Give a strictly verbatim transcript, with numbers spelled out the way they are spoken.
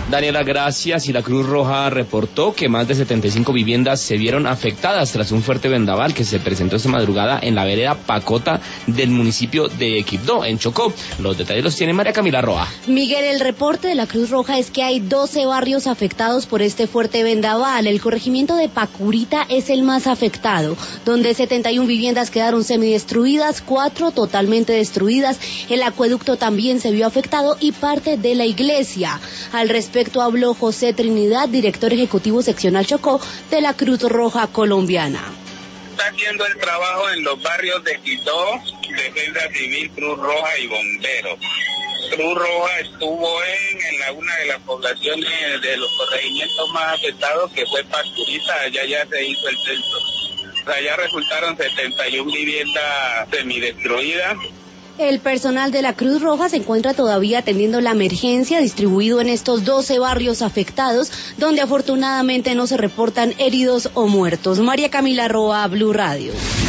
Daniela, gracias. Y la Cruz Roja reportó que más de setenta y cinco viviendas se vieron afectadas tras un fuerte vendaval que se presentó esta madrugada en la vereda Pacota del municipio de Quibdó, en Chocó. Los detalles los tiene María Camila Roa. Miguel, el reporte de la Cruz Roja es que hay doce barrios afectados por este fuerte vendaval. El corregimiento de Pacurita es el más afectado, donde setenta y una viviendas quedaron semidestruidas, cuatro totalmente destruidas. El acueducto también se vio afectado y parte de la iglesia. Al respecto habló José Trinidad, director ejecutivo seccional Chocó de la Cruz Roja Colombiana. Está haciendo el trabajo en los barrios de Quibdó, Defensa Civil, Cruz Roja y Bomberos. Cruz Roja estuvo en, en la, una de las poblaciones de los corregimientos más afectados, que fue Pacurita. Allá ya se hizo el censo. Allá resultaron setenta y una viviendas semidestruidas. El personal de la Cruz Roja se encuentra todavía atendiendo la emergencia, distribuido en estos doce barrios afectados, donde afortunadamente no se reportan heridos o muertos. María Camila Roa, Blue Radio.